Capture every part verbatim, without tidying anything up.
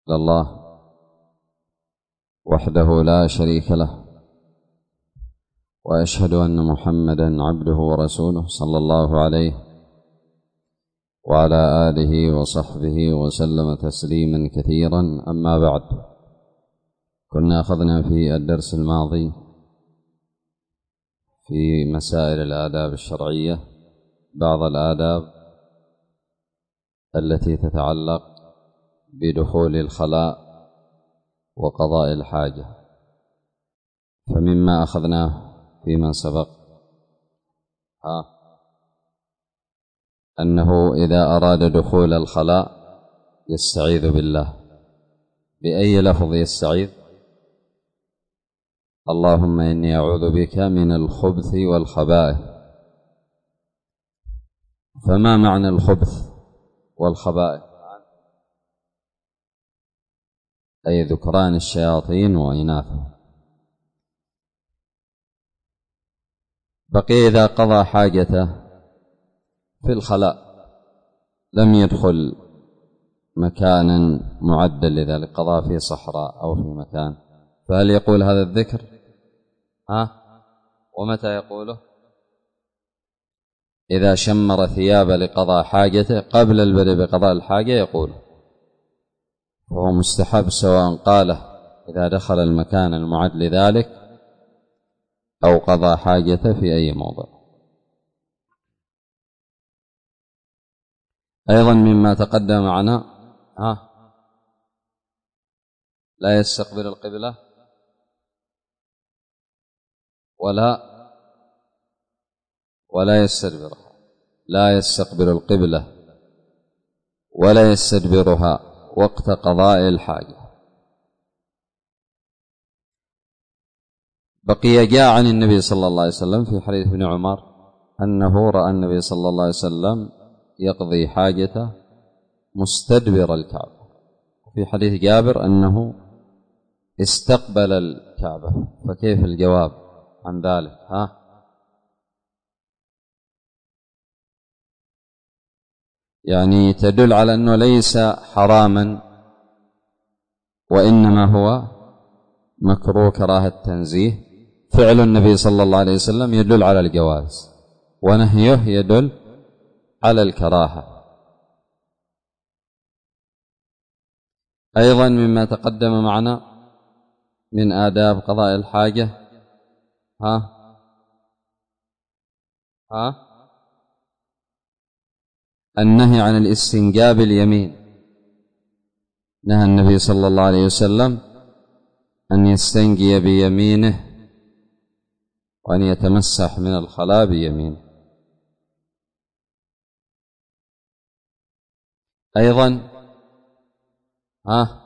الله وحده لا شريك له، وأشهد أن محمدًا عبده ورسوله صلى الله عليه وعلى آله وصحبه وسلم تسليمًا كثيرًا. أما بعد، كنا أخذنا في الدرس الماضي في مسائل الآداب الشرعية بعض الآداب التي تتعلق بدخول الخلاء وقضاء الحاجة. فمما أخذناه فيما سبق ها أنه إذا أراد دخول الخلاء يستعيذ بالله. بأي لفظ يستعيذ؟ اللهم إني أعوذ بك من الخبث والخبائث. فما معنى الخبث والخبائث؟ أي ذكران الشياطين وإناثها. بقي إذا قضى حاجته في الخلاء لم يدخل مكانا معدا لذلك، قضى في صحراء أو في مكان، فهل يقول هذا الذكر؟ ها؟ ومتى يقوله؟ إذا شمر ثياب لقضاء حاجته قبل البدء بقضاء الحاجة يقول، فهو مستحب سواء قاله إذا دخل المكان المعد لذلك أو قضى حاجته في أي موضع. أيضا مما تقدم معنا ها لا يستقبل القبلة ولا ولا يستدبرها، لا يستقبل القبلة ولا يستدبرها وقت قضاء الحاجة. بقي جاء عن النبي صلى الله عليه وسلم في حديث ابن عمر أنه رأى النبي صلى الله عليه وسلم يقضي حاجته مستدبر الكعبة، في حديث جابر أنه استقبل الكعبة. فكيف الجواب عن ذلك؟ ها؟ يعني تدل على أنه ليس حراما وإنما هو مكروه كراهة تنزيه. فعل النبي صلى الله عليه وسلم يدل على الجواز، ونهيه يدل على الكراهة. أيضا مما تقدم معنا من آداب قضاء الحاجة ها ها النهي عن الاستنجاء باليمين. نهى النبي صلى الله عليه وسلم أن يستنجي بيمينه وأن يتمسح من الخلاء بيمينه. أيضا ها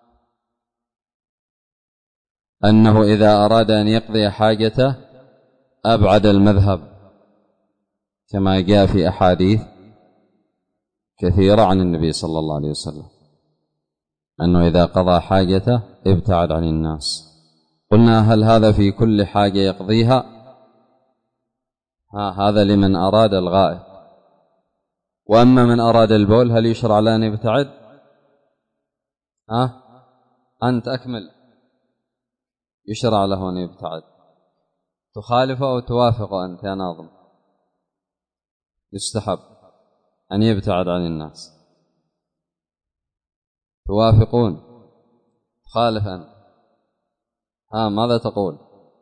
أنه إذا أراد أن يقضي حاجته أبعد المذهب، كما جاء في أحاديث كثيرة عن النبي صلى الله عليه وسلم أنه إذا قضى حاجته ابتعد عن الناس. قلنا هل هذا في كل حاجة يقضيها؟ ها هذا لمن أراد الغائط. وأما من أراد البول هل يشرع له أن يبتعد؟ ها أنت أكمل. يشرع له أن يبتعد. تخالف أو توافق أنت يا ناظم؟ يستحب أن يبتعد عن الناس. توافقون؟ خالف أنت؟ ها ماذا تقول؟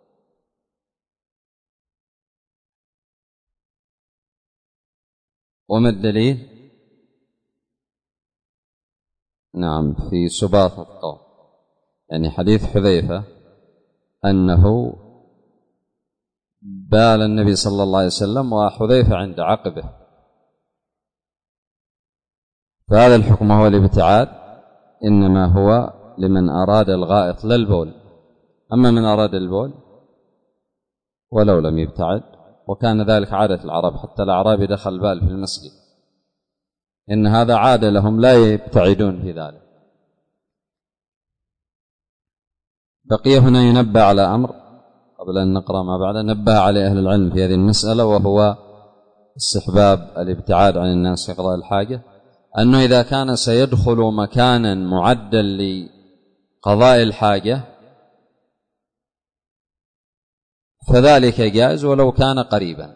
وما الدليل؟ نعم في سباط القوم، يعني حديث حذيفة أنه بال النبي صلى الله عليه وسلم وحذيفة عند عقبه، فهذا الحكم هو الابتعاد إنما هو لمن أراد الغائط لا البول. أما من أراد البول ولو لم يبتعد، وكان ذلك عادة العرب، حتى الأعرابي دخل بال في المسجد، إن هذا عادة لهم لا يبتعدون في ذلك. بقي هنا ينبه على أمر قبل أن نقرأ ما بعد، نبه عليه أهل العلم في هذه المسألة، وهو استحباب الابتعاد عن الناس في قضاء الحاجة. أنه إذا كان سيدخل مكانا معدا لقضاء الحاجة فذلك جائز ولو كان قريبا.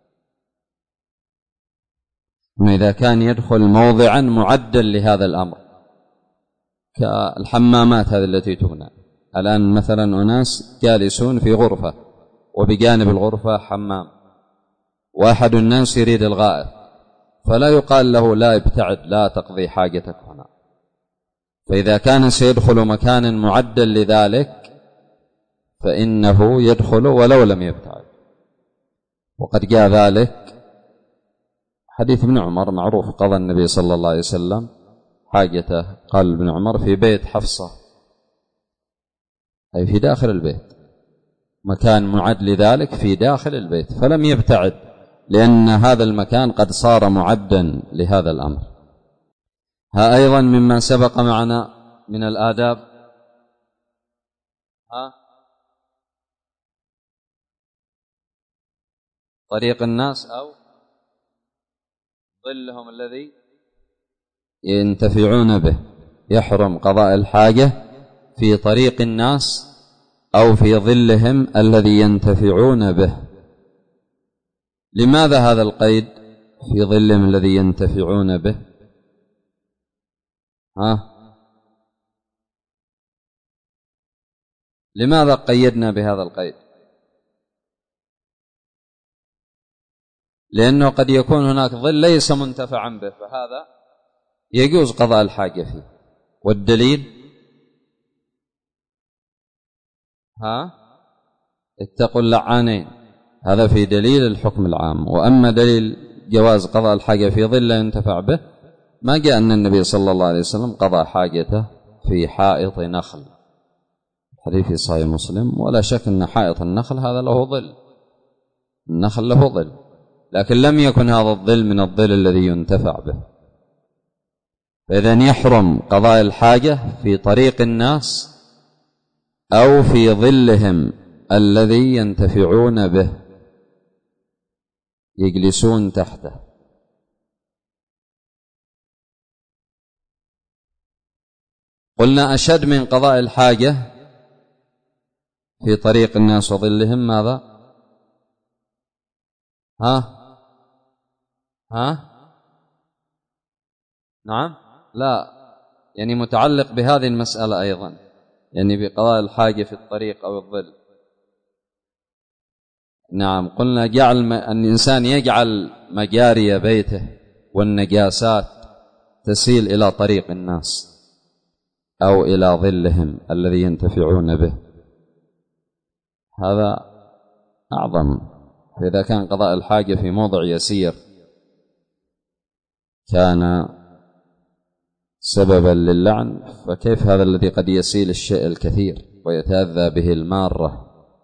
إذا كان يدخل موضعا معدا لهذا الأمر كالحمامات هذه التي تبنى الآن، مثلا أناس جالسون في غرفة وبجانب الغرفة حمام، واحد الناس يريد الغائط، فلا يقال له لا ابتعد لا تقضي حاجتك هنا. فإذا كان سيدخل مكانا معدا لذلك فإنه يدخل ولو لم يبتعد. وقد جاء ذلك حديث ابن عمر معروف، قضى النبي صلى الله عليه وسلم حاجته، قال ابن عمر، في بيت حفصة، أي في داخل البيت، مكان معد لذلك في داخل البيت، فلم يبتعد لأن هذا المكان قد صار معدا لهذا الأمر. ها أيضا مما سبق معنا من الآداب، ها طريق الناس أو ظلهم الذي ينتفعون به، يحرم قضاء الحاجة في طريق الناس أو في ظلهم الذي ينتفعون به. لماذا هذا القيد في ظلهم الذي ينتفعون به؟ ها لماذا قيدنا بهذا القيد؟ لأنه قد يكون هناك ظل ليس منتفعا به، فهذا يجوز قضاء الحاجة فيه. والدليل ها اتقوا اللعانين، هذا في دليل الحكم العام. وأما دليل جواز قضاء الحاجة في ظل لا ينتفع به، ما جاء أن النبي صلى الله عليه وسلم قضى حاجته في حائط نخل، حديث في صحيح مسلم. ولا شك أن حائط النخل هذا له ظل، النخل له ظل، لكن لم يكن هذا الظل من الظل الذي ينتفع به. فإذن يحرم قضاء الحاجة في طريق الناس أو في ظلهم الذي ينتفعون به، يجلسون تحته. قلنا أشد من قضاء الحاجة في طريق الناس وظلهم ماذا؟ ها ها نعم لا، يعني متعلق بهذه المسألة أيضا، يعني بقضاء الحاجة في الطريق أو الظل. نعم، قلنا جعل أن الإنسان يجعل مجاري بيته والنجاسات تسيل إلى طريق الناس أو إلى ظلهم الذي ينتفعون به، هذا أعظم. فإذا كان قضاء الحاجة في موضع يسير كان سببا للعن، فكيف هذا الذي قد يسيل الشيء الكثير ويتأذى به المارة؟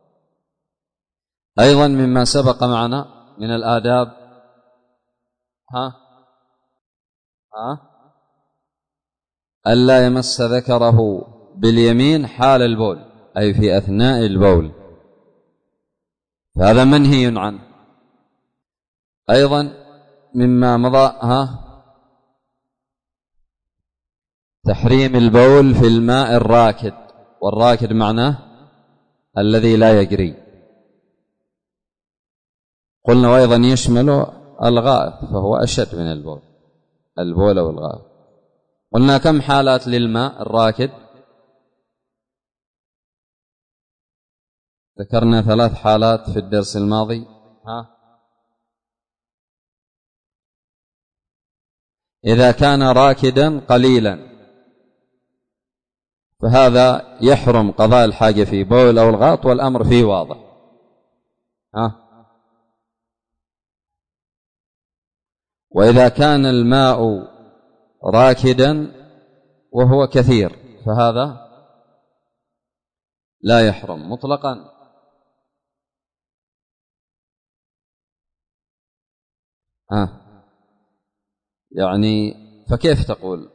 أيضا مما سبق معنا من الآداب ها ها ألا يمس ذكره باليمين حال البول، أي في أثناء البول، فهذا منهي عنه. أيضا مما مضى ها تحريم البول في الماء الراكد، والراكد معناه الذي لا يجري. قلنا وأيضا يشمل الغائط، فهو أشد من البول، البول والغائط. قلنا كم حالات للماء الراكد؟ ذكرنا ثلاث حالات في الدرس الماضي. ها إذا كان راكدا قليلا فهذا يحرم قضاء الحاجة في بول أو الغائط، والأمر فيه واضح. ها وإذا كان الماء راكدا وهو كثير فهذا لا يحرم مطلقا. ها يعني فكيف تقول؟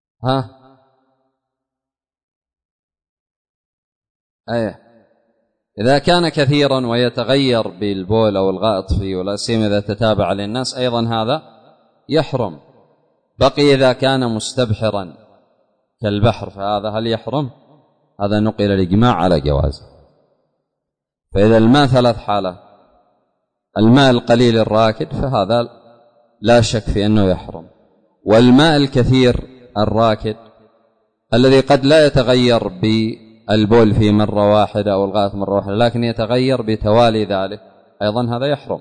ها أيه إذا كان كثيرا ويتغير بالبول أو الغائط فيه ولا سيما إذا تتابع للناس أيضا هذا يحرم. بقي إذا كان مستبحرا كالبحر فهذا هل يحرم؟ هذا نقل الإجماع على جوازه. فإذا الماء ثلاث حالة: الماء القليل الراكد فهذا لا شك في أنه يحرم، والماء الكثير الراكد الذي قد لا يتغير بالبول في مرة واحدة أو الغائط مرة واحدة لكن يتغير بتوالي ذلك أيضا هذا يحرم.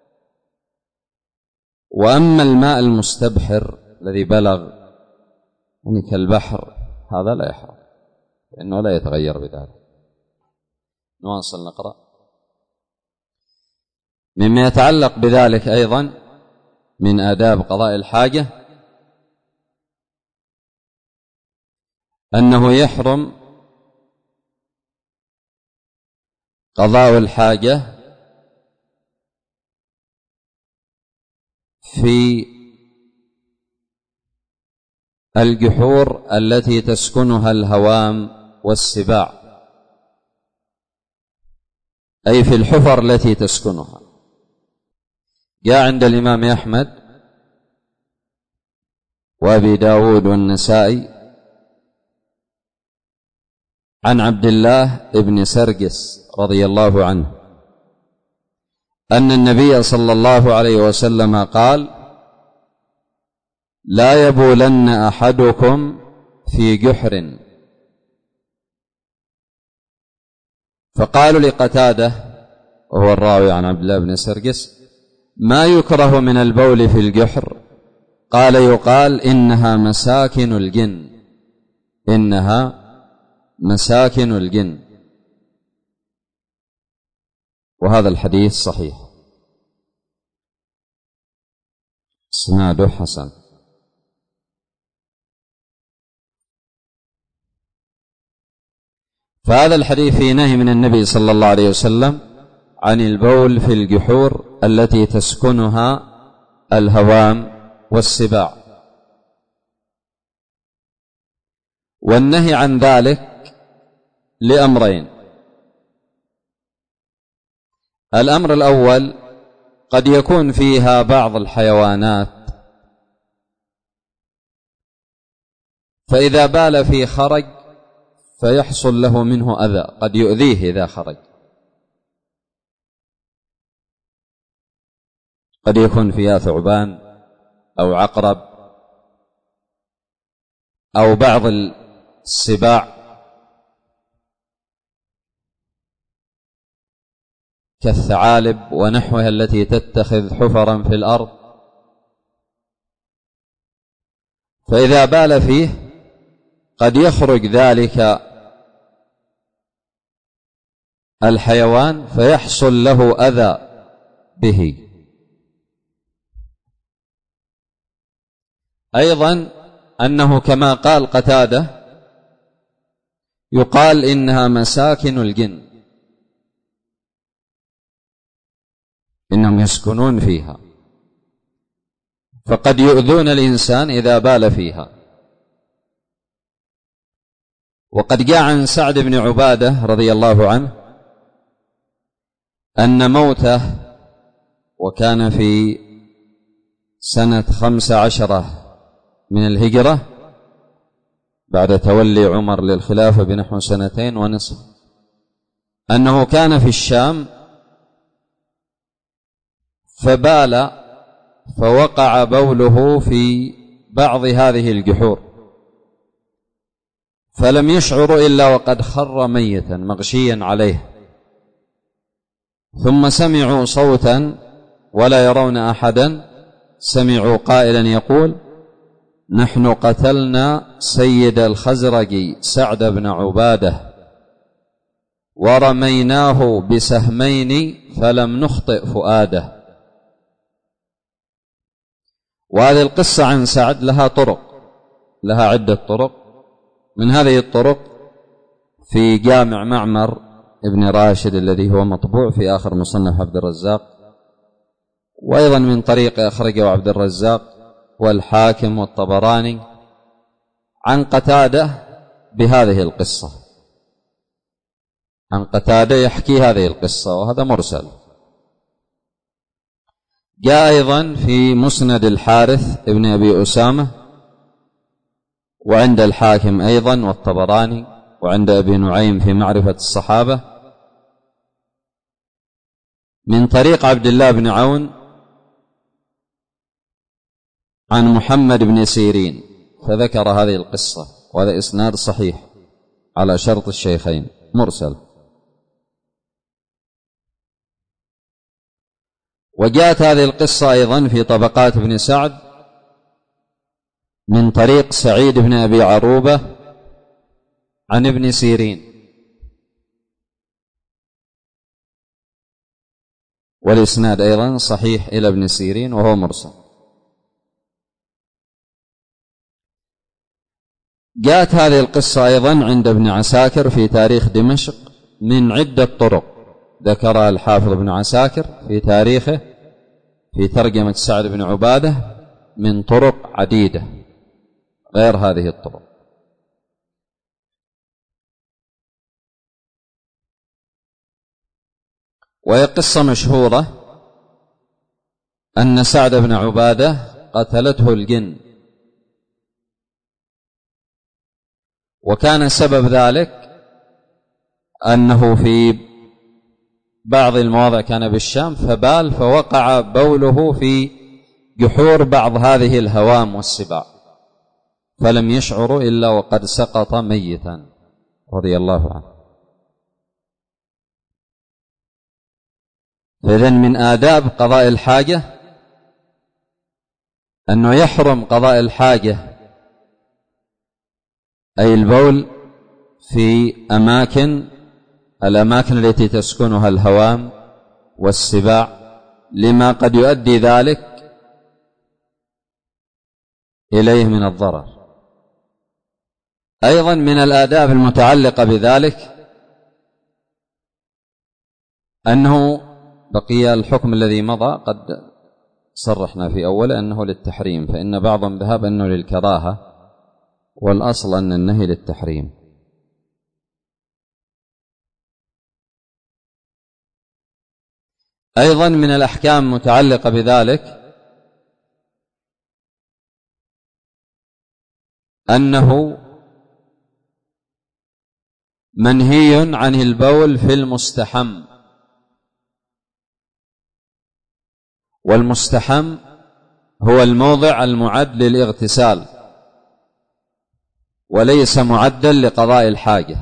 وأما الماء المستبحر الذي بلغ يعني كالبحر هذا لا يحرم لأنه لا يتغير بذلك. نواصل نقرأ. مما يتعلق بذلك أيضا من آداب قضاء الحاجة أنه يحرم قضاء الحاجة في الجحور التي تسكنها الهوام والسباع، أي في الحفر التي تسكنها. جاء عند الإمام أحمد وأبي داود والنسائي عن عبد الله بن سرجس رضي الله عنه أن النبي صلى الله عليه وسلم قال: لا يبولن أحدكم في جحر. فقالوا لقتادة وهو الراوي عن عبد الله بن سرجس: ما يكره من البول في الجحر؟ قال: يقال إنها مساكن الجن، إنها مساكن الجن. وهذا الحديث صحيح اسناده حسن. فهذا الحديث في نهي من النبي صلى الله عليه وسلم عن البول في الجحور التي تسكنها الهوام والسباع، والنهي عن ذلك لأمرين: الأمر الأول قد يكون فيها بعض الحيوانات فإذا بال في خرج فيحصل له منه أذى، قد يؤذيه إذا خرج، قد يكون فيها ثعبان أو عقرب أو بعض السباع كالثعالب ونحوها التي تتخذ حفرا في الأرض، فإذا بال فيه قد يخرج ذلك الحيوان فيحصل له أذى به. أيضا أنه كما قال قتادة يقال إنها مساكن الجن، إنهم يسكنون فيها فقد يؤذون الإنسان إذا بال فيها. وقد جاء عن سعد بن عبادة رضي الله عنه أن موته وكان في سنة خمس عشرة من الهجرة بعد تولي عمر للخلافة بنحو سنتين ونصف، أنه كان في الشام فبال فوقع بوله في بعض هذه الجحور فلم يشعر إلا وقد خر ميتا مغشيا عليه، ثم سمعوا صوتا ولا يرون أحدا، سمعوا قائلا يقول: نحن قتلنا سيد الخزرج سعد بن عبادة ورميناه بسهمين فلم نخطئ فؤاده. وهذه القصة عن سعد لها طرق، لها عدة طرق. من هذه الطرق في جامع معمر ابن راشد الذي هو مطبوع في آخر مصنف عبد الرزاق، وأيضا من طريق أخرجه عبد الرزاق والحاكم والطبراني عن قتادة بهذه القصة عن قتادة يحكي هذه القصة، وهذا مرسل. جاء أيضا في مسند الحارث ابن أبي أسامة، وعند الحاكم أيضا والطبراني، وعند أبي نعيم في معرفة الصحابة، من طريق عبد الله بن عون عن محمد بن سيرين، فذكر هذه القصة، وهذا إسناد صحيح على شرط الشيخين، مرسل. وجاءت هذه القصة أيضا في طبقات ابن سعد من طريق سعيد بن أبي عروبة عن ابن سيرين، والإسناد أيضا صحيح إلى ابن سيرين وهو مرسل. جاءت هذه القصة أيضا عند ابن عساكر في تاريخ دمشق من عدة طرق، ذكرها الحافظ ابن عساكر في تاريخه في ترجمة سعد بن عبادة من طرق عديدة غير هذه الطرق. وهي قصة مشهورة أن سعد بن عبادة قتلته الجن، وكان سبب ذلك أنه في بعض المواضع كان بالشام فبال، فوقع بوله في جحور بعض هذه الهوام والسباع، فلم يشعر إلا وقد سقط ميتا رضي الله عنه. فإذن من آداب قضاء الحاجة أنه يحرم قضاء الحاجة أي البول في أماكن الأماكن التي تسكنها الهوام والسباع، لما قد يؤدي ذلك إليه من الضرر. أيضا من الآداب المتعلقة بذلك أنه بقي الحكم الذي مضى قد صرحنا في أول أنه للتحريم، فإن بعضهم ذهب أنه للكراهة، والأصل أن النهي للتحريم. أيضا من الأحكام المتعلقة بذلك أنه منهي عن البول في المستحم، والمستحم هو الموضع المعد للاغتسال وليس معدا لقضاء الحاجة.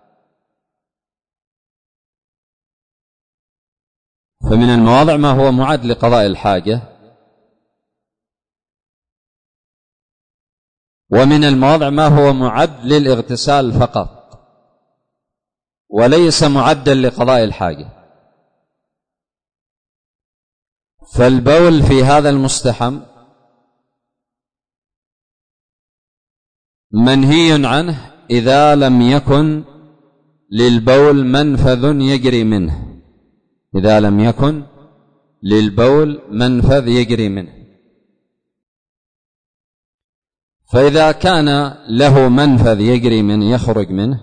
فمن المواضع ما هو معد لقضاء الحاجة، ومن المواضع ما هو معد للاغتسال فقط وليس معدا لقضاء الحاجة. فالبول في هذا المستحم منهي عنه إذا لم يكن للبول منفذ يجري منه، إذا لم يكن للبول منفذ يجري منه. فإذا كان له منفذ يجري منه يخرج منه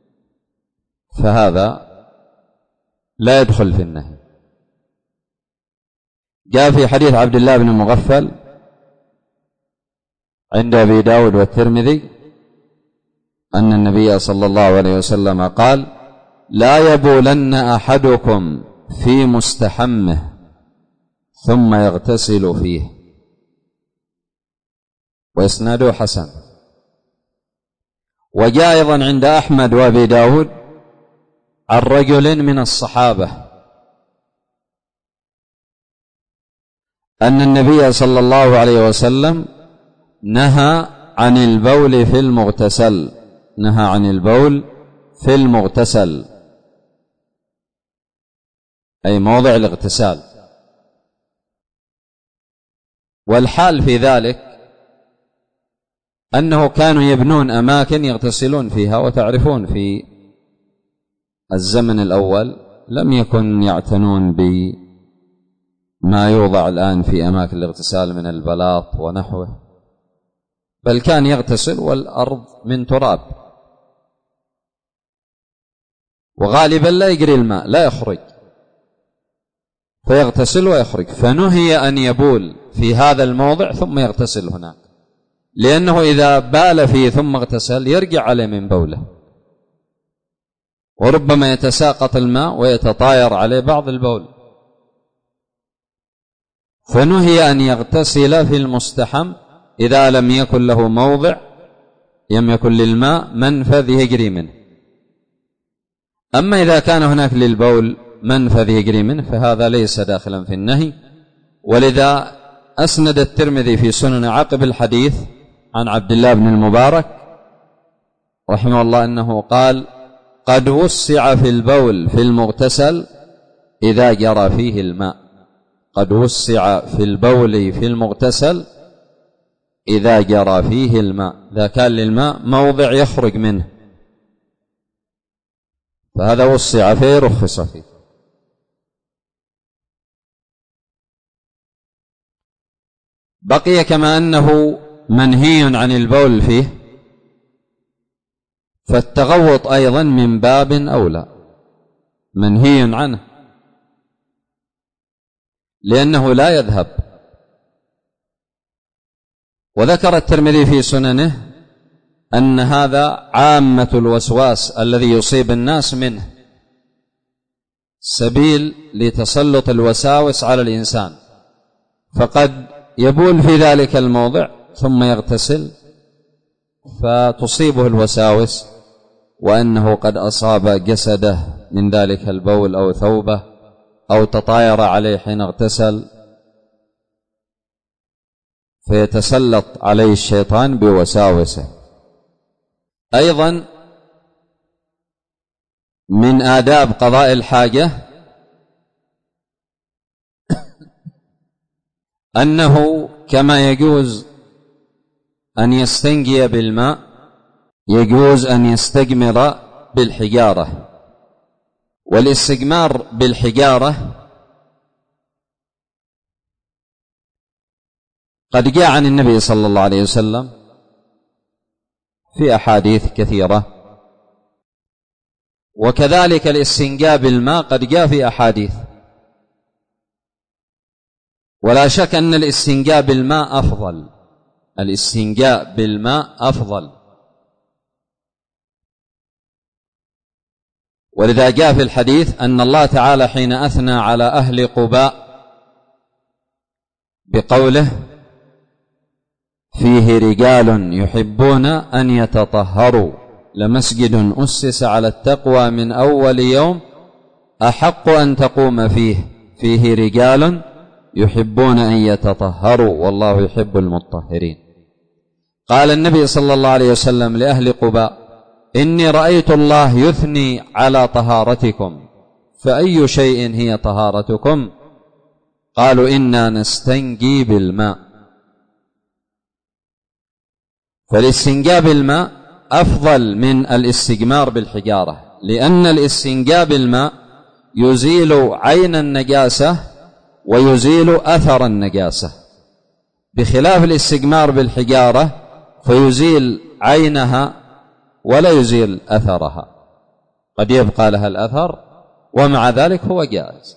فهذا لا يدخل في النهي. جاء في حديث عبد الله بن مغفل عند أبي داود والترمذي أن النبي صلى الله عليه وسلم قال: لا يبولن أحدكم في مستحمه ثم يغتسل فيه، وإسناده حسن. وجاء أيضا عند أحمد وأبي داود عن رجل من الصحابة أن النبي صلى الله عليه وسلم نهى عن البول في المغتسل، نهى عن البول في المغتسل أي موضع الاغتسال. والحال في ذلك أنه كانوا يبنون أماكن يغتسلون فيها، وتعرفون في الزمن الأول لم يكن يعتنون بما يوضع الآن في أماكن الاغتسال من البلاط ونحوه، بل كان يغتسل والأرض من تراب. وغالبا لا يجري الماء، لا يخرج، فيغتسل ويخرج، فنهي أن يبول في هذا الموضع ثم يغتسل هناك، لأنه إذا بال فيه ثم اغتسل يرجع عليه من بوله، وربما يتساقط الماء ويتطاير عليه بعض البول. فنهي أن يغتسل في المستحم إذا لم يكن له موضع، لم يكن للماء منفذ يجري منه. أما إذا كان هناك للبول منفذ يجري منه فهذا ليس داخلا في النهي. ولذا أسند الترمذي في سنن عقب الحديث عن عبد الله بن المبارك رحمه الله أنه قال: قد وسع في البول في المغتسل إذا جرى فيه الماء. قد وسع في البول في المغتسل إذا جرى فيه الماء، إذا كان للماء موضع يخرج منه فهذا وسع فيه، رخص فيه. بقي كما أنه منهي عن البول فيه، فالتغوط أيضا من باب أولى منهي عنه، لأنه لا يذهب. وذكر الترمذي في سننه أن هذا عامة الوسواس الذي يصيب الناس منه، سبيل لتسلط الوساوس على الإنسان، فقد يبول في ذلك الموضع ثم يغتسل فتصيبه الوساوس وأنه قد أصاب جسده من ذلك البول أو ثوبه أو تطاير عليه حين اغتسل، فيتسلط عليه الشيطان بوساوسه. أيضا من آداب قضاء الحاجة أنه كما يجوز أن يستنجي بالماء يجوز أن يستجمر بالحجارة. والاستجمار بالحجارة قد جاء عن النبي صلى الله عليه وسلم في أحاديث كثيرة، وكذلك الاستنجاء بالماء قد جاء في أحاديث. ولا شك أن الاستنجاء بالماء أفضل، الاستنجاء بالماء أفضل. ولذا جاء في الحديث أن الله تعالى حين أثنى على أهل قباء بقوله: فيه رجال يحبون أن يتطهروا لمسجد أسس على التقوى من أول يوم أحق أن تقوم فيه، فيه رجال يحبون أن يتطهروا والله يحب المطهرين. قال النبي صلى الله عليه وسلم لأهل قباء: إني رأيت الله يثني على طهارتكم، فأي شيء هي طهارتكم؟ قالوا: إنا نستنجي بالماء. فالاستنجاء بالماء أفضل من الاستجمار بالحجارة، لأن الاستنجاء بالماء يزيل عين النجاسة ويزيل أثر النجاسة، بخلاف الاستجمار بالحجارة فيزيل عينها ولا يزيل أثرها، قد يبقى لها الأثر ومع ذلك هو جائز.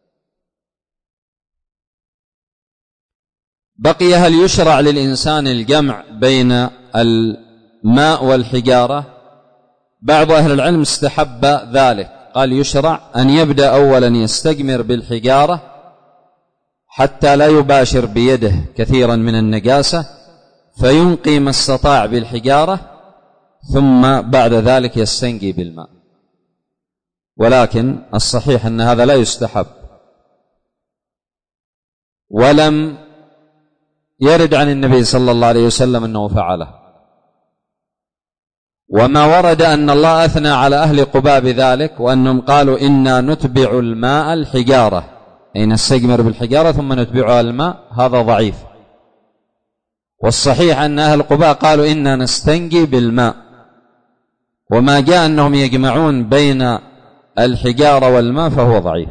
بقي: هل يشرع للإنسان الجمع بين الماء والحجارة؟ بعض أهل العلم استحب ذلك، قال يشرع أن يبدأ أولا يستجمر بالحجارة حتى لا يباشر بيده كثيرا من النجاسة، فينقي ما استطاع بالحجارة، ثم بعد ذلك يستنجي بالماء. ولكن الصحيح أن هذا لا يستحب، ولم يرد عن النبي صلى الله عليه وسلم أنه فعله. وما ورد أن الله أثنى على أهل قباء بذلك، وأنهم قالوا: إنا نتبع الماء الحجارة، أي نستجمر بالحجارة ثم نتبعها الماء، هذا ضعيف. والصحيح أن أهل قباء قالوا: إنا نستنجي بالماء. وما جاء أنهم يجمعون بين الحجارة والماء فهو ضعيف.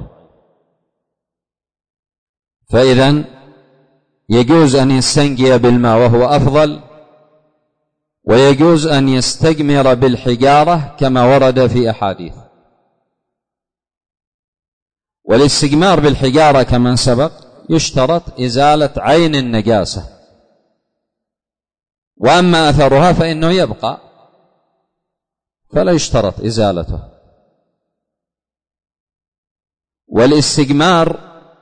فإذن يجوز أن يستنجي بالماء وهو أفضل، ويجوز أن يستجمر بالحجارة كما ورد في أحاديث. والاستجمار بالحجارة كما سبق يشترط إزالة عين النجاسة، وأما أثرها فإنه يبقى فلا يشترط إزالته. والاستجمار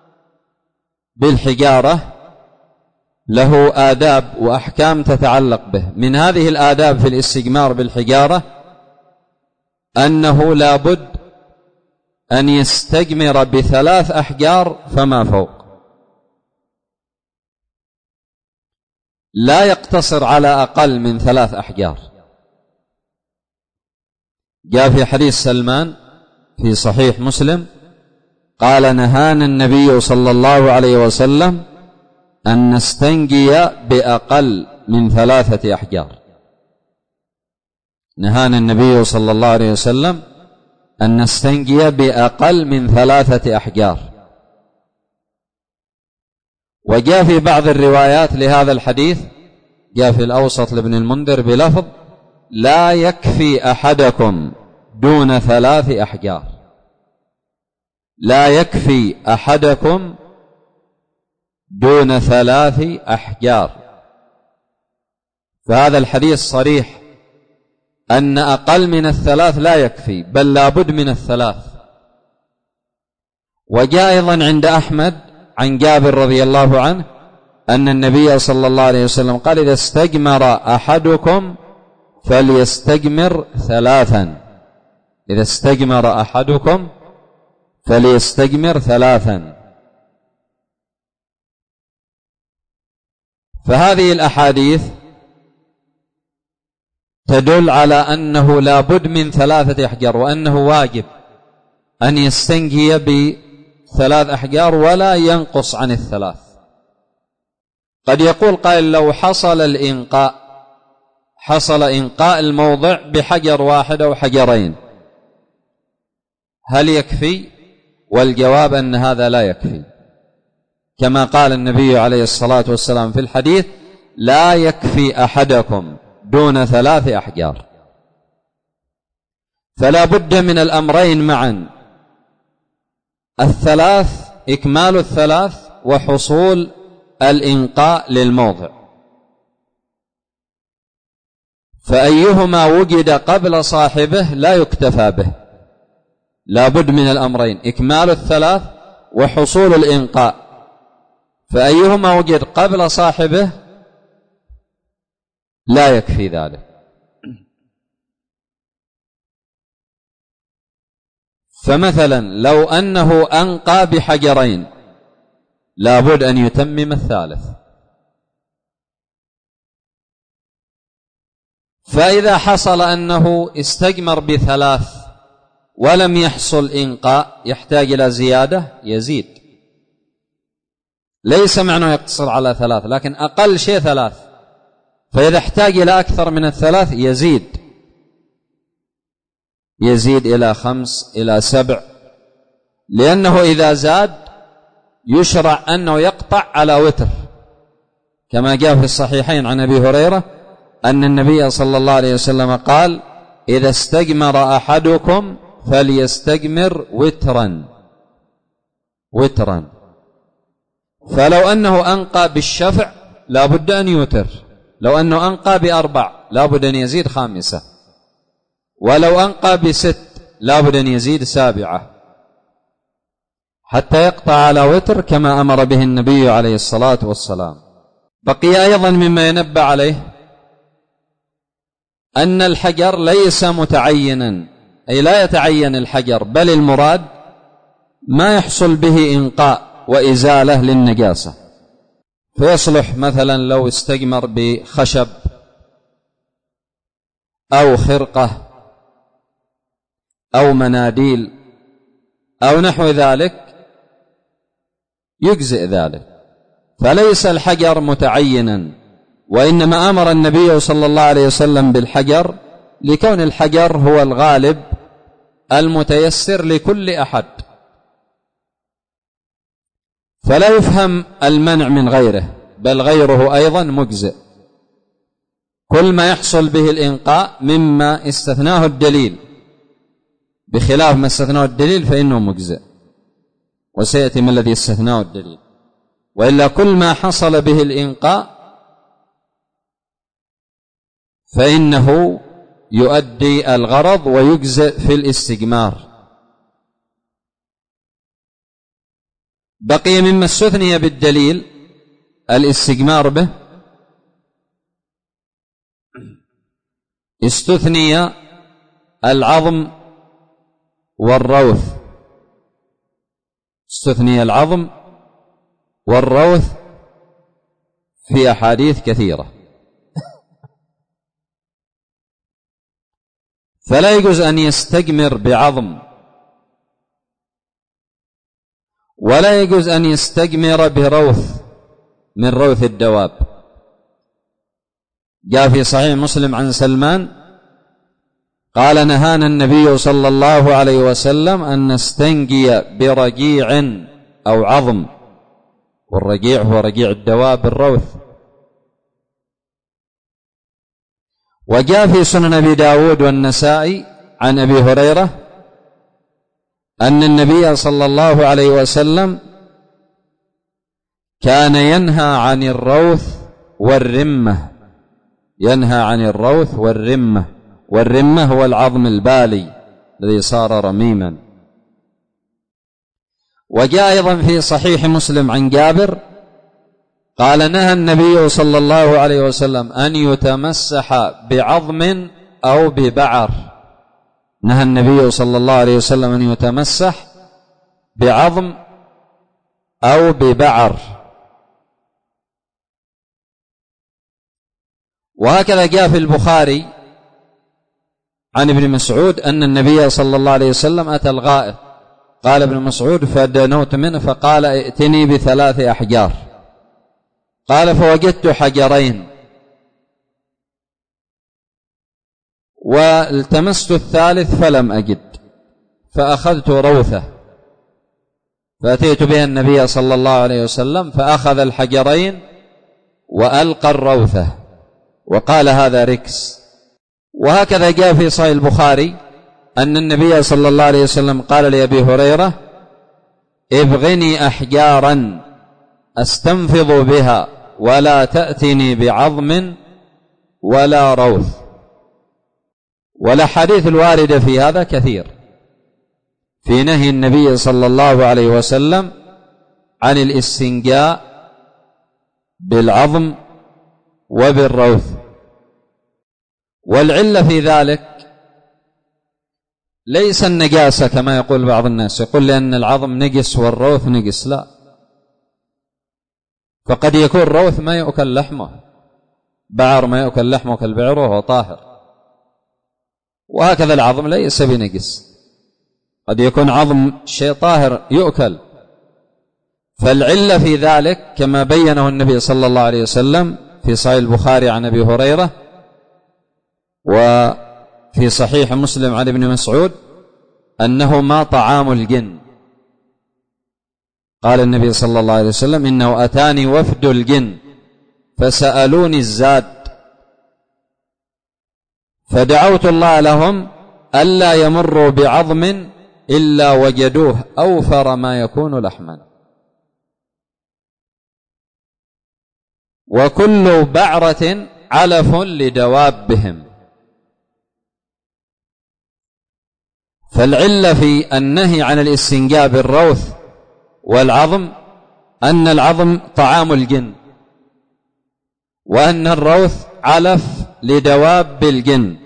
بالحجارة له آداب وأحكام تتعلق به. من هذه الآداب في الاستجمار بالحجارة أنه لا بد أن يستجمر بثلاث أحجار فما فوق، لا يقتصر على أقل من ثلاث أحجار. جاء في حديث سلمان في صحيح مسلم قال نهانا النبي صلى الله عليه وسلم أن نستنجي بأقل من ثلاثة أحجار. نهانا النبي صلى الله عليه وسلم أن نستنجي بأقل من ثلاثة أحجار. وجاء في بعض الروايات لهذا الحديث، جاء في الأوسط لابن المنذر بلفظ لا يكفي أحدكم دون ثلاث أحجار، لا يكفي أحدكم دون ثلاث أحجار. فهذا الحديث صريح أن أقل من الثلاث لا يكفي، بل لا بد من الثلاث. وجاء أيضا عند أحمد عن جابر رضي الله عنه أن النبي صلى الله عليه وسلم قال إذا استجمر أحدكم فليستجمر ثلاثا، إذا استجمر أحدكم فليستجمر ثلاثا. فهذه الأحاديث تدل على أنه لا بد من ثلاثة أحجار، وأنه واجب أن يستنجي بثلاث أحجار ولا ينقص عن الثلاث. قد يقول قائل لو حصل الإنقاء، حصل إنقاء الموضع بحجر واحد أو حجرين هل يكفي؟ والجواب أن هذا لا يكفي، كما قال النبي عليه الصلاة والسلام في الحديث لا يكفي أحدكم دون ثلاث أحجار. فلا بد من الأمرين معا، الثلاث إكمال الثلاث وحصول الإنقاء للموضع، فأيهما وجد قبل صاحبه لا يكتفى به، لا بد من الأمرين إكمال الثلاث وحصول الإنقاء، فأيهما وجد قبل صاحبه لا يكفي ذلك. فمثلا لو أنه أنقى بحجرين لا بد أن يتمم الثالث، فإذا حصل أنه استجمر بثلاث ولم يحصل إنقاء يحتاج إلى زيادة يزيد، ليس معنى يقتصر على ثلاث لكن أقل شيء ثلاث، فإذا احتاج إلى أكثر من الثلاث يزيد يزيد إلى خمس إلى سبع، لأنه إذا زاد يشرع أنه يقطع على وتر، كما جاء في الصحيحين عن أبي هريرة أن النبي صلى الله عليه وسلم قال إذا استجمر أحدكم فليستجمر وترا وترا. فلو أنه أنقى بالشفع لا بد أن يوتر، لو أنه أنقى بأربع لا بد أن يزيد خامسة، ولو أنقى بست لا بد أن يزيد سابعة، حتى يقطع على وتر كما أمر به النبي عليه الصلاة والسلام. بقي أيضا مما ينبه عليه أن الحجر ليس متعينا، أي لا يتعين الحجر، بل المراد ما يحصل به إنقاء وإزالة للنجاسة. فيصلح مثلا لو استجمر بخشب أو خرقة أو مناديل أو نحو ذلك يجزئ ذلك، فليس الحجر متعينا، وإنما أمر النبي صلى الله عليه وسلم بالحجر لكون الحجر هو الغالب المتيسر لكل أحد، فلا يفهم المنع من غيره، بل غيره أيضا مجزئ، كل ما يحصل به الإنقاء مما استثناه الدليل، بخلاف ما استثناه الدليل فإنه مجزئ. وسيأتي ما الذي استثناه الدليل. وإلا كل ما حصل به الإنقاء فإنه يؤدي الغرض ويجزئ في الاستجمار. بقي مما استثني بالدليل الاستجمار به، استثني العظم والروث، استثني العظم والروث في أحاديث كثيرة، فلا يجوز أن يستجمر بعظم، ولا يجوز أن يستجمر بروث من روث الدواب. جاء في صحيح مسلم عن سلمان قال نهانا النبي صلى الله عليه وسلم أن نستنجي برجيع أو عظم، والرجيع هو رجيع الدواب الروث. وجاء في سنن أبي داود والنسائي عن أبي هريرة أن النبي صلى الله عليه وسلم كان ينهى عن الروث والرمة، ينهى عن الروث والرمة، والرمة هو العظم البالي الذي صار رميما. وجاء أيضا في صحيح مسلم عن جابر قال نهى النبي صلى الله عليه وسلم أن يتمسح بعظم أو ببعر، نهى النبي صلى الله عليه وسلم أن يتمسح بعظم أو ببعر. وهكذا جاء في البخاري عن ابن مسعود أن النبي صلى الله عليه وسلم أتى الغائط، قال ابن مسعود فدنوت منه فقال ائتني بثلاث أحجار، قال فوجدت حجرين والتمست الثالث فلم أجد، فأخذت روثة فأتيت بها النبي صلى الله عليه وسلم فأخذ الحجرين وألقى الروثة وقال هذا ركس. وهكذا جاء في صحيح البخاري أن النبي صلى الله عليه وسلم قال لأبي هريرة ابغني أحجارا أستنفض بها ولا تأتني بعظم ولا روث. والأحاديث الواردة في هذا كثير في نهي النبي صلى الله عليه وسلم عن الاستنجاء بالعظم وبالروث. والعلة في ذلك ليس النجاسة كما يقول بعض الناس، يقول لأن العظم نجس والروث نجس، لا، فقد يكون الروث ما يؤكل لحمه، بعر ما يؤكل لحمه كالبعر وهو طاهر، وهكذا العظم ليس بنجس، قد يكون عظم شيء طاهر يؤكل. فالعلة في ذلك كما بينه النبي صلى الله عليه وسلم في صحيح البخاري عن أبي هريرة وفي صحيح مسلم عن ابن مسعود أنه ما طعام الجن. قال النبي صلى الله عليه وسلم إنه أتاني وفد الجن فسألوني الزاد فدعوت الله لهم ألا يمروا بعظم إلا وجدوه أوفر ما يكون لحما، وكل بعرة علف لدوابهم. فالعلة في النهي عن الاستنجاء بالروث والعظم أن العظم طعام الجن، وأن الروث علف لدواب الجن،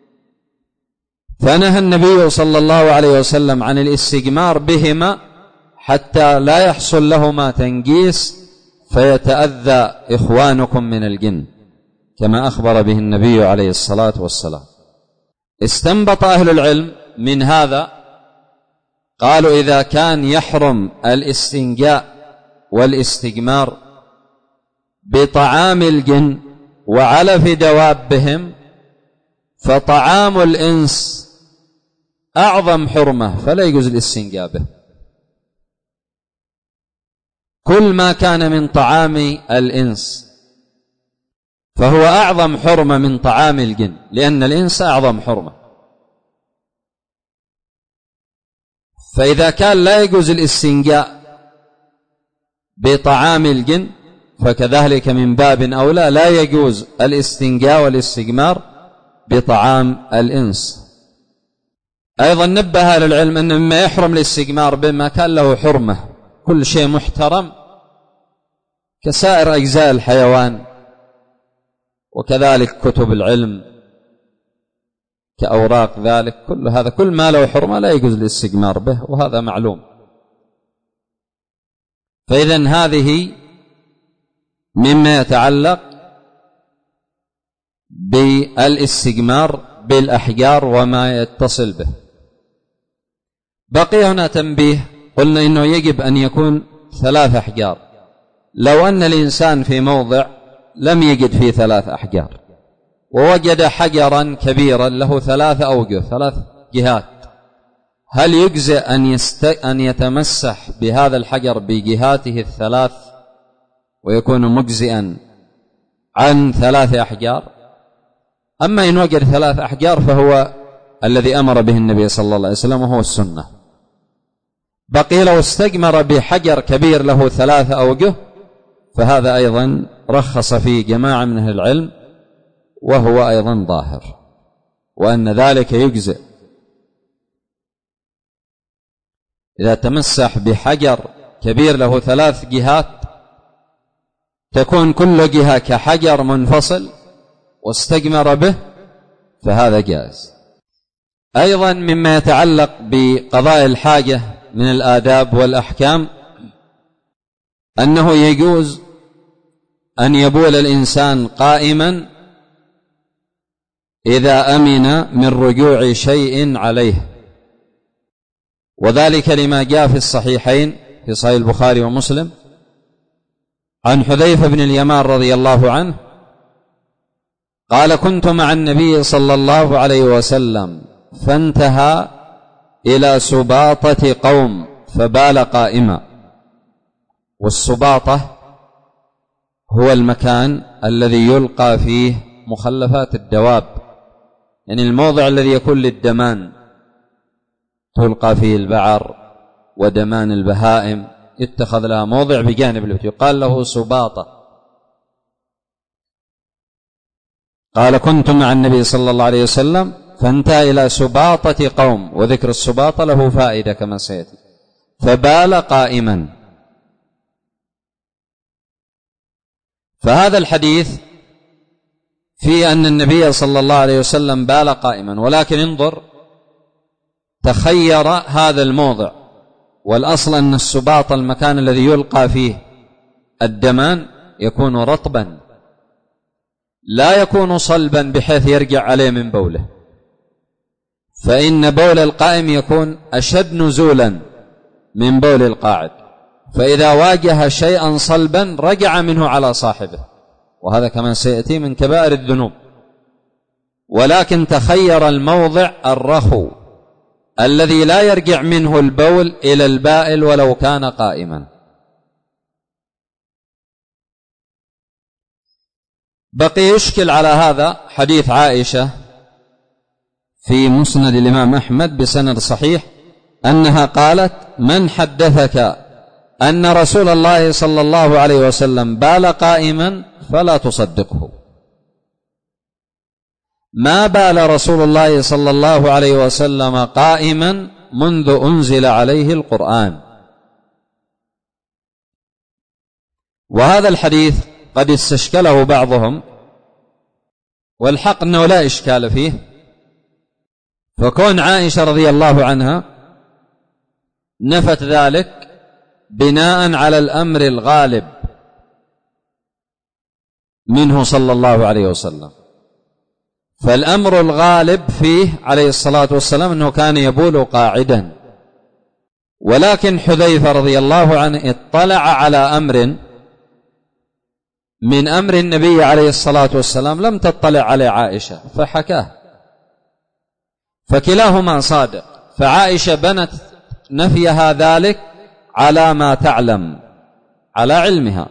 فنهى النبي صلى الله عليه وسلم عن الاستجمار بهما حتى لا يحصل لهما تنجيس فيتأذى إخوانكم من الجن، كما أخبر به النبي عليه الصلاة والسلام. استنبط أهل العلم من هذا، قالوا إذا كان يحرم الاستنجاء والاستجمار بطعام الجن وعلف دوابهم، فطعام الإنس أعظم حرمة فلا يجوز الاستنجاء به. كل ما كان من طعام الإنس فهو أعظم حرمة من طعام الجن، لأن الإنس أعظم حرمة. فإذا كان لا يجوز الاستنجاء بطعام الجن فكذلك من باب أولى لا يجوز الاستنجاء والاستجمار بطعام الإنس. أيضا نبه أهل العلم أن مما يحرم الاستجمار بما كان له حرمة، كل شيء محترم كسائر أجزاء الحيوان، وكذلك كتب العلم كأوراق ذلك، كل هذا كل ما له حرمة لا يجوز الاستجمار به، وهذا معلوم. فإذن هذه مما يتعلق بالاستجمار بالأحجار وما يتصل به. بقي هنا تنبيه، قلنا إنه يجب أن يكون ثلاث أحجار. لو أن الإنسان في موضع لم يجد فيه ثلاث أحجار ووجد حجرا كبيرا له ثلاث أوجه ثلاث جهات، هل يجزئ أن, يست... أن يتمسح بهذا الحجر بجهاته الثلاث ويكون مجزئا عن ثلاث أحجار؟ أما إن وجد ثلاث أحجار فهو الذي أمر به النبي صلى الله عليه وسلم وهو السنة. بقي لو استجمر بحجر كبير له ثلاث أوجه فهذا أيضا رخص فيه جماعة من أهل العلم، وهو أيضا ظاهر، وأن ذلك يجزئ. إذا تمسح بحجر كبير له ثلاث جهات تكون كل جهة كحجر منفصل واستجمر به فهذا جائز. أيضا مما يتعلق بقضاء الحاجة من الآداب والأحكام أنه يجوز أن يبول الإنسان قائما إذا أمن من رجوع شيء عليه، وذلك لما جاء في الصحيحين في صحيح البخاري ومسلم عن حذيفة بن اليمان رضي الله عنه قال: كنت مع النبي صلى الله عليه وسلم فانتهى إلى سباطة قوم فبال قائما. والسباطة هو المكان الذي يلقى فيه مخلفات الدواب، يعني الموضع الذي يكون للدمان، تلقى فيه البعر ودمان البهائم، يتخذ لها موضع بجانب البيت يقال له سباطة. قال: كنت مع النبي صلى الله عليه وسلم فانتهى إلى سباطة قوم، وذكر السباطة له فائدة كما سيأتي، فبال قائما. فهذا الحديث في أن النبي صلى الله عليه وسلم بال قائما، ولكن انظر تخير هذا الموضع، والأصل أن السباط المكان الذي يلقى فيه الدمان يكون رطبا لا يكون صلبا بحيث يرجع عليه من بوله، فإن بول القائم يكون أشد نزولا من بول القاعد، فإذا واجه شيئا صلبا رجع منه على صاحبه، وهذا كما سيأتي من كبائر الذنوب. ولكن تخير الموضع الرخو الذي لا يرجع منه البول إلى البائل ولو كان قائما. بقي يشكل على هذا حديث عائشة في مسند الإمام أحمد بسند صحيح أنها قالت: من حدثك أن رسول الله صلى الله عليه وسلم بال قائما فلا تصدقه. ما بال رسول الله صلى الله عليه وسلم قائما منذ أنزل عليه القرآن. وهذا الحديث قد استشكله بعضهم، والحق أنه لا إشكال فيه، فكون عائشة رضي الله عنها نفت ذلك بناء على الأمر الغالب منه صلى الله عليه وسلم. فالأمر الغالب فيه عليه الصلاة والسلام أنه كان يبول قاعدا، ولكن حذيفة رضي الله عنه اطلع على أمر من أمر النبي عليه الصلاة والسلام لم تطلع عليه عائشة فحكاه، فكلاهما صادق. فعائشة بنت نفيها ذلك على ما تعلم، على علمها،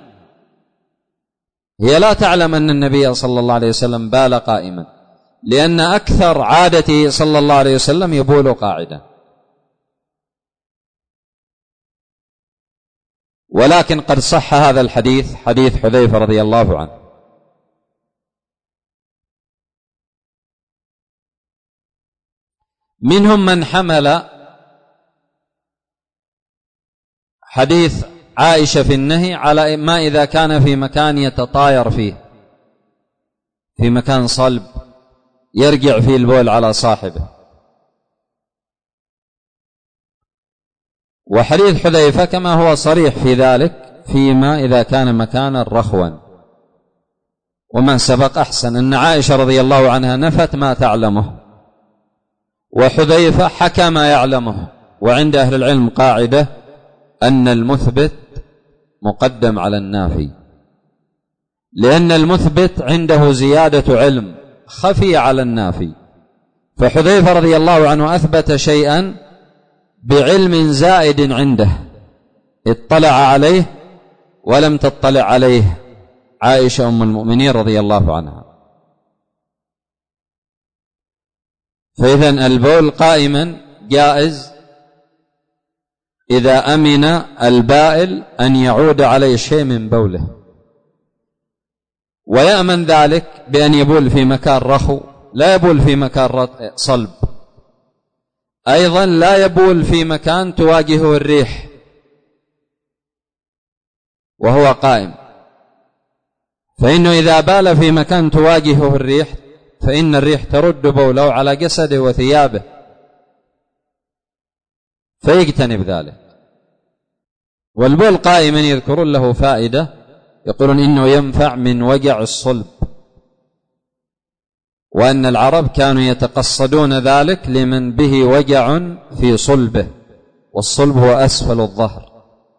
هي لا تعلم أن النبي صلى الله عليه وسلم بال قائما، لأن أكثر عادته صلى الله عليه وسلم يبول قاعدا. ولكن قد صح هذا الحديث، حديث حذيفة رضي الله عنه. منهم من حمل حديث عائشة في النهي على ما إذا كان في مكان يتطاير فيه، في مكان صلب يرجع فيه البول على صاحبه. وحديث حذيفة كما هو صريح في ذلك فيما إذا كان مكانا رخوا. وما سبق أحسن أن عائشة رضي الله عنها نفت ما تعلمه، وحذيفة حكى ما يعلمه. وعند أهل العلم قاعدة أن المثبت مقدم على النافي، لأن المثبت عنده زيادة علم خفي على النافي. فحذيفة رضي الله عنه أثبت شيئا بعلم زائد عنده اطلع عليه ولم تطلع عليه عائشة أم المؤمنين رضي الله عنها. فإذن البول قائما جائز إذا أمن البائل أن يعود عليه شيء من بوله، ويأمن ذلك بأن يبول في مكان رخو، لا يبول في مكان صلب. أيضا لا يبول في مكان تواجهه الريح وهو قائم، فإنه إذا بال في مكان تواجهه الريح فإن الريح ترد بوله على جسده وثيابه، فيجتنب ذلك. والبول قائما يذكرون له فائدة، يقولون إنه ينفع من وجع الصلب، وأن العرب كانوا يتقصدون ذلك لمن به وجع في صلبه، والصلب هو أسفل الظهر.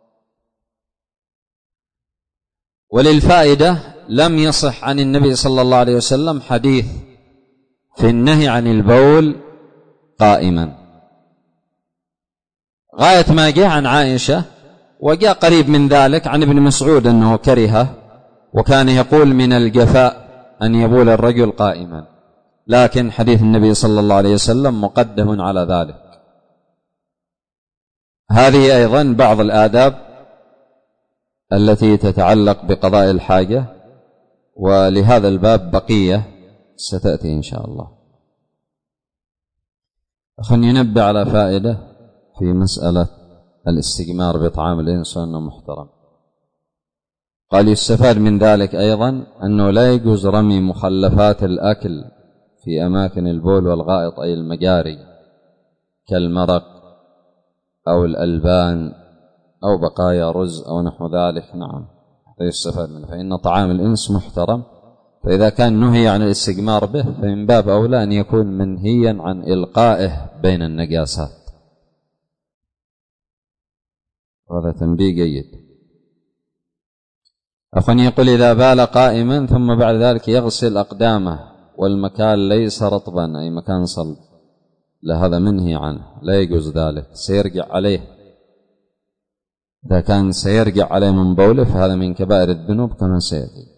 وللفائدة لم يصح عن النبي صلى الله عليه وسلم حديث في النهي عن البول قائما، غاية ما جاء عن عائشة، وجاء قريب من ذلك عن ابن مسعود أنه كرهه، وكان يقول من الجفاء أن يبول الرجل قائما، لكن حديث النبي صلى الله عليه وسلم مقدم على ذلك. هذه أيضا بعض الآداب التي تتعلق بقضاء الحاجة، ولهذا الباب بقية ستأتي إن شاء الله. خلني ننبه على فائدة في مسألة الاستجمار بطعام الإنس وأنه محترم. قال يستفاد من ذلك أيضا أنه لا يجوز رمي مخلفات الأكل في أماكن البول والغائط، أي المجاري كالمرق أو الألبان أو بقايا رز أو نحو ذلك. نعم يستفاد منه، فإن طعام الإنس محترم، فإذا كان نهي عن الاستجمار به فمن باب أولى أن يكون منهيا عن إلقائه بين النجاسات. وهذا تنبيه جيد. أخوان يقول إذا بال قائما ثم بعد ذلك يغسل أقدامه والمكان ليس رطبا أي مكان صلب، لهذا منهي عنه، لا يجوز ذلك، سيرجع عليه. إذا كان سيرجع عليه من بوله فهذا من كبائر الذنوب كما سيأتي.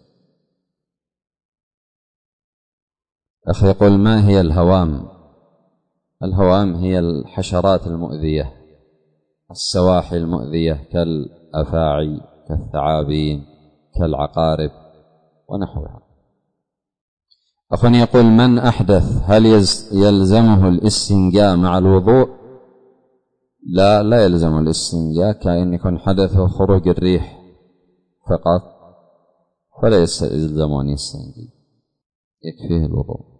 أخ يقول ما هي الهوام؟ الهوام هي الحشرات المؤذية، السواحل المؤذية كالأفاعي كالثعابين كالعقارب ونحوها. أخ يقول من أحدث هل يلزمه الاستنجاء مع الوضوء؟ لا لا يلزم الاستنجاء، كأن يكون حدثه خروج الريح فقط، فلا يلزم أن يستنجي، يكفيه الوضوء.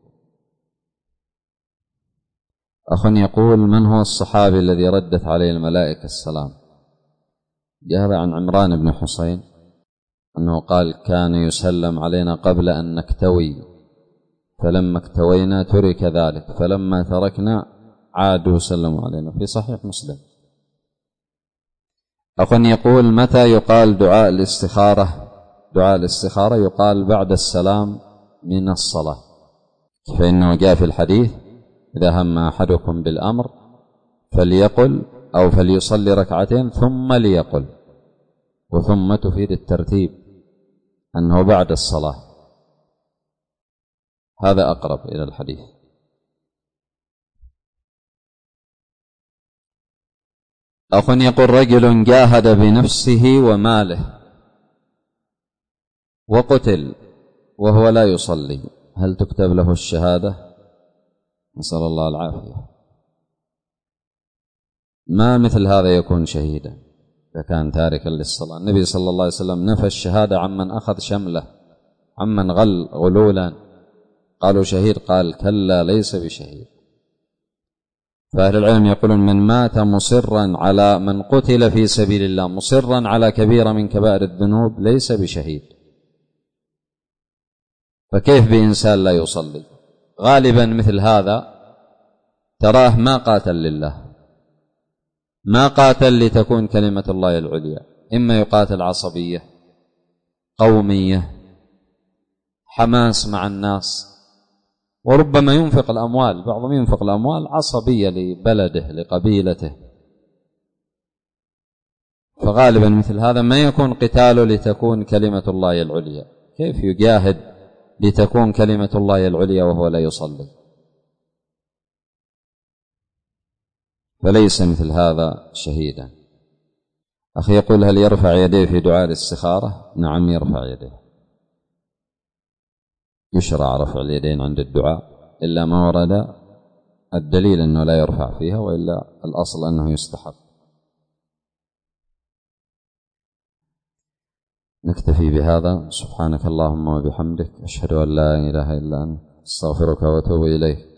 أخ يقول من هو الصحابي الذي ردت عليه الملائكة السلام؟ جاء عن عمران بن حسين أنه قال كان يسلم علينا قبل أن نكتوي، فلما اكتوينا ترك ذلك، فلما تركنا عادوا سلموا علينا، في صحيح مسلم. أخ يقول متى يقال دعاء الاستخارة؟ دعاء الاستخارة يقال بعد السلام من الصلاة، فإنه جاء في الحديث إذا هم أحدكم بالأمر فليقل أو فليصلي ركعتين ثم ليقل، وثم تفيد الترتيب أنه بعد الصلاة، هذا أقرب إلى الحديث. أخ يقول رجل جاهد بنفسه وماله وقتل وهو لا يصلي، هل تكتب له الشهادة؟ نسأل الله العافية. ما مثل هذا يكون شهيدا إذا كان تاركا للصلاة. النبي صلى الله عليه وسلم نفى الشهادة عمن أخذ شمله، عمن غل غلولا، قالوا شهيد، قال كلا ليس بشهيد. فأهل العلم يقولون من مات مصرا على من قتل في سبيل الله مصرا على كبيرة من كبائر الذنوب ليس بشهيد. فكيف بإنسان لا يصلي؟ غالبا مثل هذا تراه ما قاتل لله، ما قاتل لتكون كلمة الله العليا، إما يقاتل عصبية، قومية، حماس مع الناس، وربما ينفق الأموال، بعضهم ينفق الأموال عصبية لبلده لقبيلته. فغالبا مثل هذا ما يكون قتاله لتكون كلمة الله العليا. كيف يجاهد لتكون كلمة الله العليا وهو لا يصلي؟ فليس مثل هذا شهيدا. أخي يقول هل يرفع يديه في دعاء الاستخارة؟ نعم يرفع يديه، يشرع رفع اليدين عند الدعاء، إلا ما ورد الدليل أنه لا يرفع فيها، وإلا الأصل أنه يستحب. نكتفي بهذا. سبحانك اللهم وبحمدك، أشهد أن لا إله إلا أنت، أستغفرك وأتوب إليك.